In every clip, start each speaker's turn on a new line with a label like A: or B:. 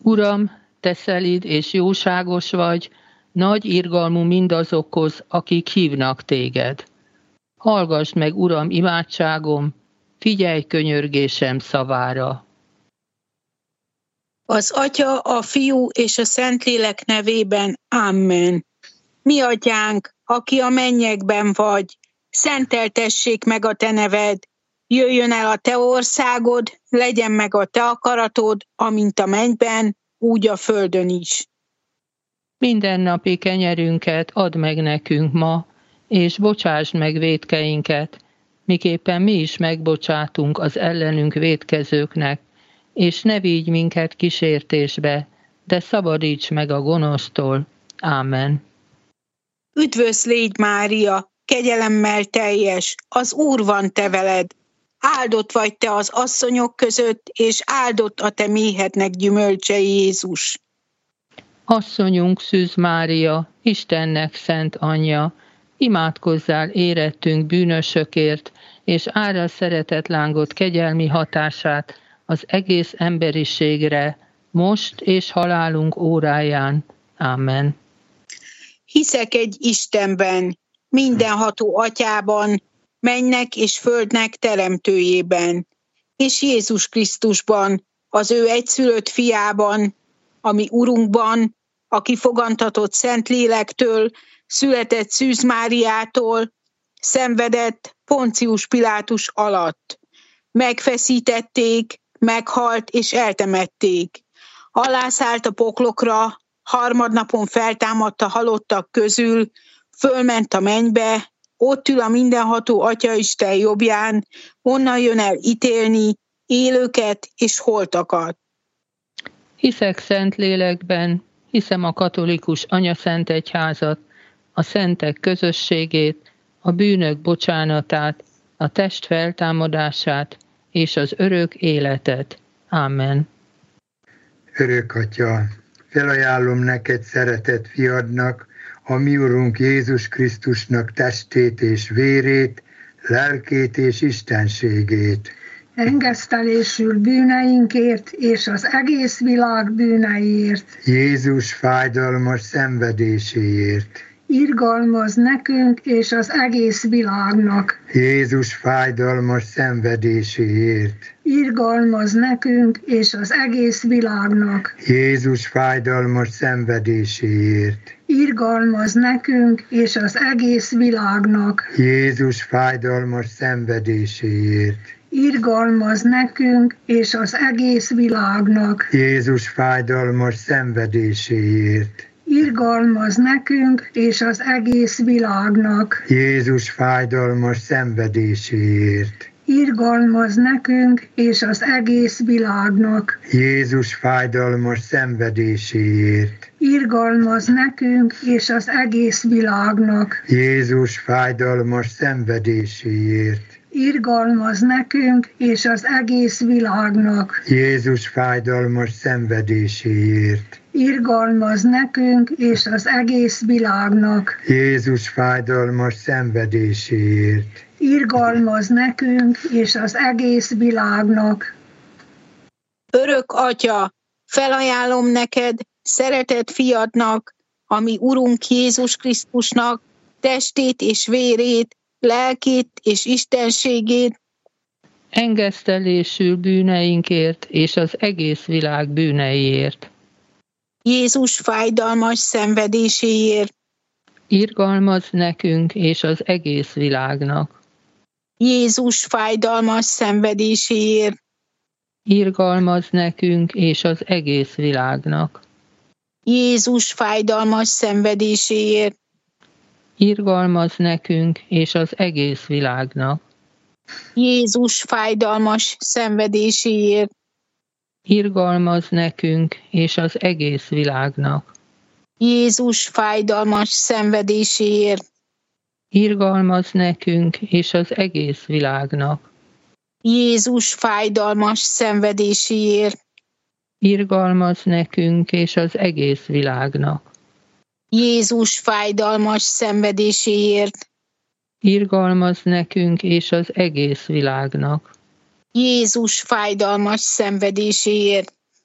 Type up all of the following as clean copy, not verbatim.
A: Uram, te szelíd és jóságos vagy, nagy irgalmú mindazokhoz, akik hívnak téged. Hallgass meg, Uram, imádságom, figyelj könyörgésem szavára.
B: Az Atya, a Fiú és a Szentlélek nevében. Amen. Mi atyánk, aki a mennyekben vagy, szenteltessék meg a te neved, jöjjön el a te országod, legyen meg a te akaratod, amint a mennyben, úgy a földön is.
A: Mindennapi kenyerünket add meg nekünk ma, és bocsásd meg vétkeinket, miképpen mi is megbocsátunk az ellenünk vétkezőknek, és ne vigy minket kísértésbe, de szabadíts meg a gonosztól. Ámen.
B: Üdvös légy, Mária, kegyelemmel teljes, az Úr van te veled. Áldott vagy te az asszonyok között, és áldott a te méhednek gyümölcse, Jézus.
A: Asszonyunk Szűz Mária, Istennek szent anyja, imádkozzál érettünk bűnösökért, és árasd szeretetlángot kegyelmi hatását az egész emberiségre, most és halálunk óráján. Ámen.
B: Hiszek egy Istenben, mindenható Atyában, mennynek és földnek teremtőjében, és Jézus Krisztusban, az ő egyszülött fiában, ami Urunkban, aki fogantatott Szentlélektől, született Szűz Máriától, szenvedett Poncius Pilátus alatt. Megfeszítették, meghalt és eltemették. Alászállt a poklokra, harmadnapon feltámadt a halottak közül, fölment a mennybe, ott ül a mindenható Atyaisten jobbján, onnan jön el ítélni élőket és holtakat.
A: Hiszek Szentlélekben, hiszem a katolikus anyaszent egyházat, a szentek közösségét, a bűnök bocsánatát, a test feltámadását és az örök életet. Ámen.
C: Örök Atya, felajánlom neked szeretett fiadnak, a mi Urunk Jézus Krisztusnak testét és vérét, lelkét és istenségét.
D: Engesztelésül bűneinkért és az egész világ bűneiért.
C: Jézus fájdalmas szenvedéséért.
D: Irgalmaz nekünk és az egész világnak.
C: Jézus fájdalmas szenvedéséért.
D: Irgalmaz nekünk és az egész világnak.
C: Jézus fájdalmas szenvedéséért.
D: Irgalmaz nekünk és az egész világnak.
C: Jézus fájdalmas szenvedéséért.
D: Irgalmaz nekünk és az egész világnak.
C: Jézus fájdalmas szenvedéséért.
D: Irgalmaz nekünk és az egész világnak.
C: Jézus fájdalmas szenvedéséért.
D: Irgalmaz nekünk és az egész világnak.
C: Jézus fájdalmas szenvedéséért.
D: Irgalmaz nekünk és az egész világnak.
C: Jézus fájdalmas szenvedéséért.
D: Irgalmaz nekünk és az egész világnak.
C: Jézus fájdalmas szenvedéséért.
D: Irgalmaz nekünk és az egész világnak.
C: Jézus fájdalmas szenvedéséért.
D: Irgalmaz nekünk és az egész világnak.
B: Örök Atya, felajánlom neked, szeretett fiadnak, ami Urunk Jézus Krisztusnak, testét és vérét, lelkét és istenségét,
A: Engesztelésül bűneinkért és az egész világ bűneiért.
B: Jézus fájdalmas szenvedéséért,
A: Irgalmaz nekünk és az egész világnak.
B: Jézus fájdalmas szenvedéséért,
A: Irgalmaz nekünk és az egész világnak.
B: Jézus fájdalmas szenvedéséért,
A: Irgalmaz nekünk és az egész világnak.
B: Jézus fájdalmas szenvedéséért,
A: Irgalmaz nekünk és az egész világnak.
B: Jézus fájdalmas szenvedéséért,
A: Irgalmaz nekünk és az egész világnak.
B: Jézus fájdalmas szenvedéséért,
A: Irgalmaz nekünk és az egész világnak.
B: Jézus fájdalmas szenvedéséért,
A: Irgalmaz nekünk és az egész világnak.
B: Jézus fájdalmas szenvedéséért,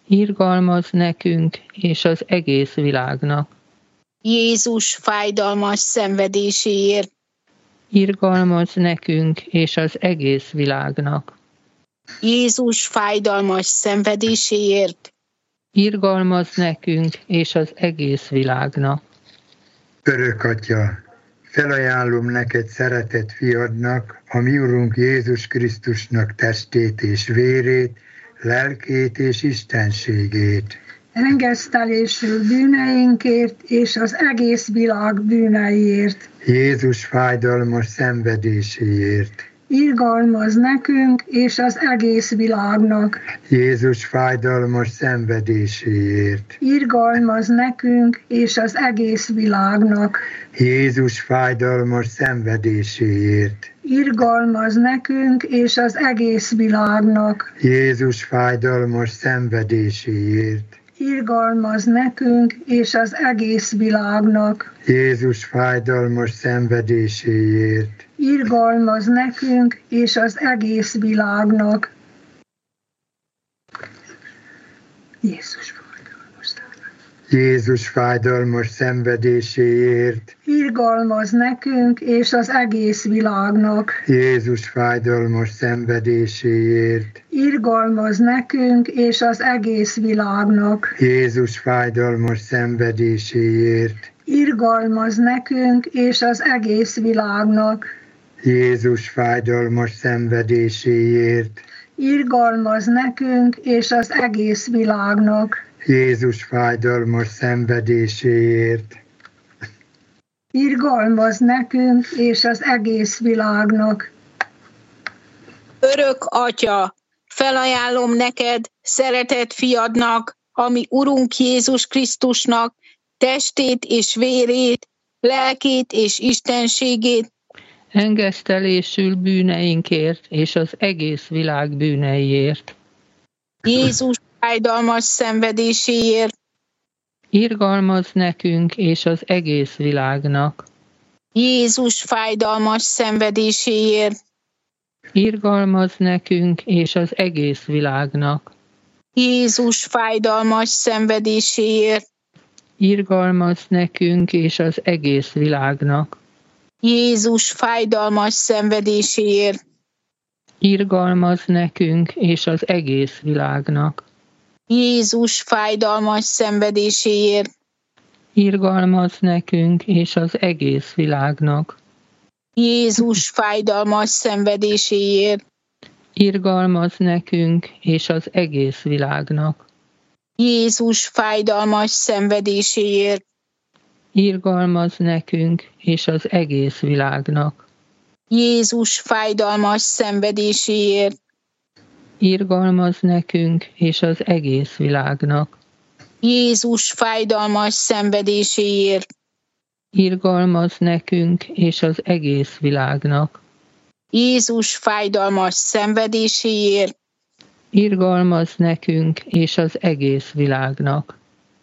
A: irgalmaz nekünk és az egész világnak.
B: Jézus fájdalmas szenvedéséért,
A: Irgalmaz nekünk és az egész világnak.
B: Jézus fájdalmas szenvedéséért,
A: Irgalmaz nekünk és az egész világnak.
C: Örök Atya, felajánlom neked szeretett fiadnak, a mi Urunk Jézus Krisztusnak testét és vérét, lelkét és istenségét.
D: engesztelésül bűneinkért és az egész világ bűneiért.
C: Jézus fájdalmas szenvedéséért.
D: Irgalmaz nekünk és az egész világnak.
C: Jézus fájdalmas szenvedéséért.
D: Irgalmaz nekünk és az egész világnak.
C: Jézus fájdalmas szenvedéséért.
D: Irgalmaz nekünk és az egész világnak.
C: Jézus fájdalmas szenvedéséért.
D: Irgalmaz nekünk és az egész világnak.
C: Jézus fájdalmas szenvedéséért.
D: Irgalmaz nekünk és az egész világnak.
C: Jézus fájdalmas szenvedéséért.
D: Irgalmaz nekünk és az egész világnak.
C: Jézus fájdalmas szenvedéséért.
D: Irgalmaz nekünk és az egész világnak.
C: Jézus fájdalmas szenvedéséért.
D: Irgalmaz nekünk és az egész világnak.
C: Jézus fájdalmas szenvedéséért.
D: Irgalmaz nekünk és az egész világnak.
C: Jézus fájdalmas szenvedéséért.
D: Irgalmaz nekünk és az egész világnak.
B: Örök Atya, felajánlom neked, szeretett fiadnak, ami Urunk Jézus Krisztusnak, testét és vérét, lelkét és istenségét,
A: Engesztelésül bűneinkért és az egész világ bűneiért.
B: Jézus fájdalmas szenvedéséért,
A: Irgalmaz nekünk és az egész világnak.
B: Jézus fájdalmas szenvedéséért,
A: Irgalmaz nekünk és az egész világnak.
B: Jézus fájdalmas szenvedéséért,
A: Irgalmaz nekünk és az egész világnak.
B: Jézus fájdalmas szenvedéséért,
A: Irgalmaz nekünk és az egész világnak.
B: Jézus fájdalmas szenvedéséért,
A: Irgalmaz nekünk és az egész világnak.
B: Jézus fájdalmas szenvedéséért,
A: Irgalmaz nekünk és az egész világnak.
B: Jézus fájdalmas szenvedéséért,
A: Irgalmaz nekünk és az egész világnak.
B: Jézus fájdalmas szenvedéséért,
A: Irgalmaz nekünk és az egész világnak.
B: Jézus fájdalmas szenvedéséért,
A: Irgalmaz nekünk és az egész világnak.
B: Jézus fájdalmas szenvedéséért,
A: Irgalmaz nekünk és az egész világnak.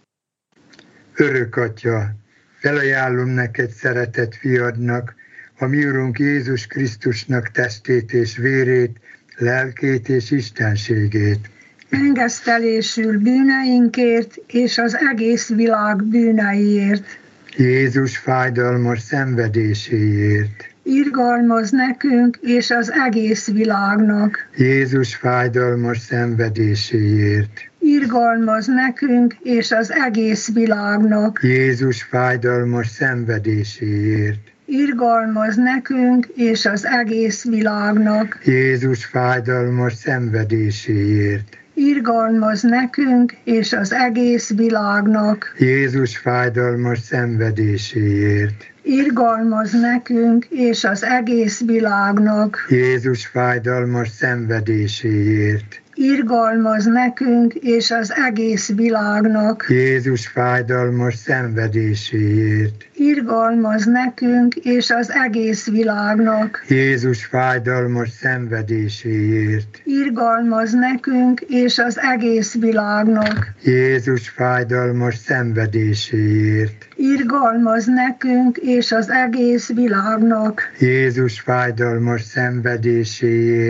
C: Örök Atya, felajánlom neked szeretett fiadnak, a mi Urunk Jézus Krisztusnak testét és vérét, lelkét és istenségét.
D: Engesztelésül bűneinkért és az egész világ bűneiért.
C: Jézus fájdalmas szenvedéséért.
D: Irgalmaz nekünk és az egész világnak.
C: Jézus fájdalmas szenvedéséért.
D: Irgalmaz nekünk és az egész világnak.
C: Jézus fájdalmas szenvedéséért.
D: Irgalmaz nekünk és az egész világnak.
C: Jézus fájdalmas szenvedéséért.
D: Irgalmaz nekünk és az egész világnak.
C: Jézus fájdalmas szenvedéséért.
D: Irgalmaz nekünk és az egész világnak.
C: Jézus fájdalmas szenvedéséért.
D: Irgalmaz nekünk és az egész világnak.
C: Jézus fájdalmas szenvedéséért.
D: Irgalmaz nekünk és az egész világnak.
C: Jézus fájdalmas szenvedéséért.
D: Irgalmaz nekünk és az egész világnak.
C: Jézus fájdalmas szenvedéséért.
D: Irgalmaz nekünk és az egész világnak.
C: Jézus fájdalmas szenvedéséért.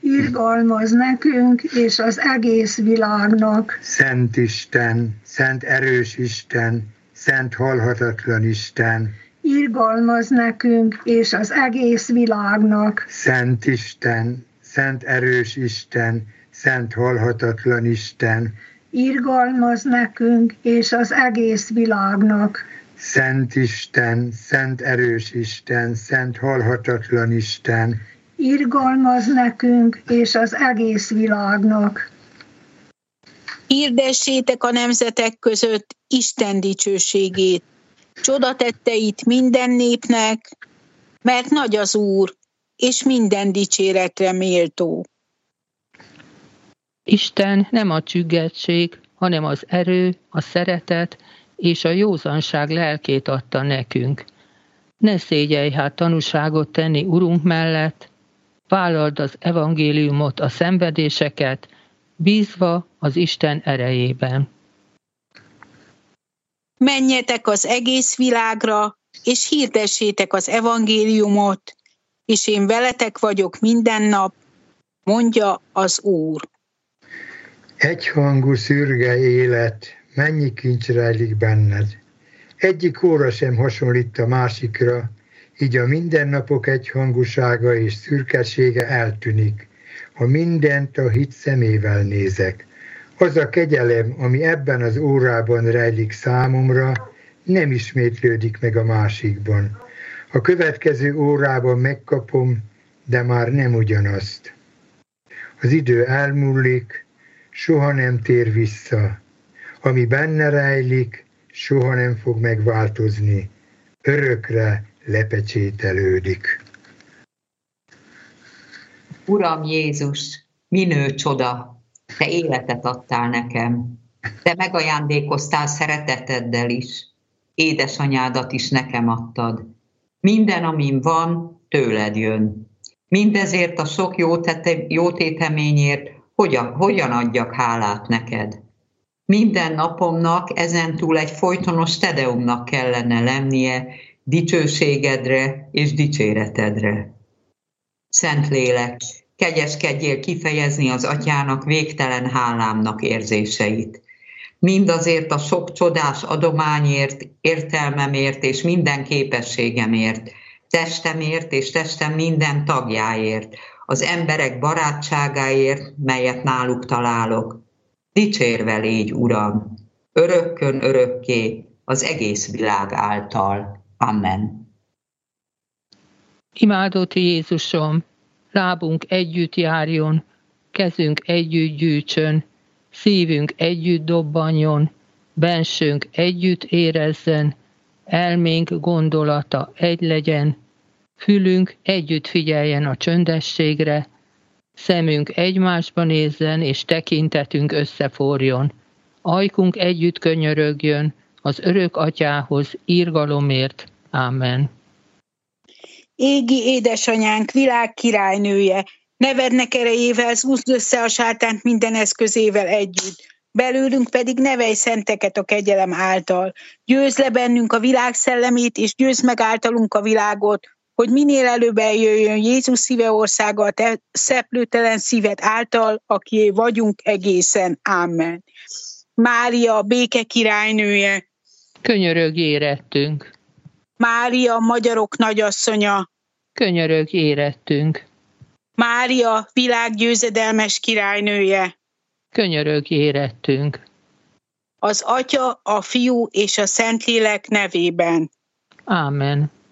D: irgalmaz nekünk és az egész világnak.
C: Szent Isten, szent erős Isten, szent halhatatlan Isten,
D: irgalmaz nekünk és az egész világnak.
C: Szent Isten, szent erős Isten, szent halhatatlan Isten,
D: irgalmaz nekünk és az egész világnak.
C: Szent Isten, szent erős Isten, szent halhatatlan Isten,
D: irgalmaz nekünk és az egész világnak.
B: Hirdessétek a nemzetek között Isten dicsőségét, csodatetteit minden népnek, mert nagy az Úr, és minden dicséretre méltó.
A: Isten nem a csüggetség, hanem az erő, a szeretet és a józanság lelkét adta nekünk. Ne szégyelj hát tanúságot tenni Urunk mellett, vállald az evangéliumot, a szenvedéseket, bízva az Isten erejében.
B: Menjetek az egész világra, és hirdessétek az evangéliumot, és én veletek vagyok minden nap, mondja az Úr.
C: egyhangú szürge élet, mennyi kincs rejlik benned. Egyik óra sem hasonlít a másikra, így a mindennapok egyhangúsága és szürkesége eltűnik, ha mindent a hit szemével nézek. Az a kegyelem, ami ebben az órában rejlik számomra, nem ismétlődik meg a másikban. A következő órában megkapom, de már nem ugyanazt. Az idő elmúlik, soha nem tér vissza. Ami benne rejlik, soha nem fog megváltozni. Örökre lepecsételődik.
E: Uram Jézus, minő csoda! Te életet adtál nekem. Te megajándékoztál szereteteddel is. Édesanyádat is nekem adtad. Minden, amin van, tőled jön. Mindezért a sok jótéteményért hogyan adjak hálát neked? Minden napomnak ezentúl egy folytonos tedeumnak kellene lennie dicsőségedre és dicséretedre. Szentlélek, kegyeskedjél kifejezni az Atyának végtelen hálámnak érzéseit. Mindazért a sok csodás adományért, értelmemért és minden képességemért, testemért és testem minden tagjáért, az emberek barátságáért, melyet náluk találok. Dicsérve légy, Uram, örökkön örökké, az egész világ által. Amen.
A: Imádott Jézusom, lábunk együtt járjon, kezünk együtt gyűjtsön, szívünk együtt dobbanjon, bensőnk együtt érezzen, elménk gondolata egy legyen, fülünk együtt figyeljen a csöndességre, szemünk egymásba nézzen és tekintetünk összeforjon, ajkunk együtt könyörögjön az örök Atyához irgalomért. Amen.
B: Égi édesanyánk, világ királynője, nevednek erejével húzd össze a sátánt minden eszközével együtt. Belőlünk pedig nevelj szenteket a kegyelem által. Győzd le bennünk a világ szellemét, és győzd meg általunk a világot, hogy minél előbb eljöjjön Jézus szíve országa a te szeplőtelen szíved által, akié vagyunk egészen. Amen. Mária, béke királynője,
A: Könyörögj érettünk.
B: Mária, magyarok nagyasszonya,
A: Könyörögj érettünk.
B: Mária, világgyőzedelmes királynője,
A: Könyörögj érettünk.
B: az Atya, a Fiú és a Szentlélek nevében.
A: Ámen.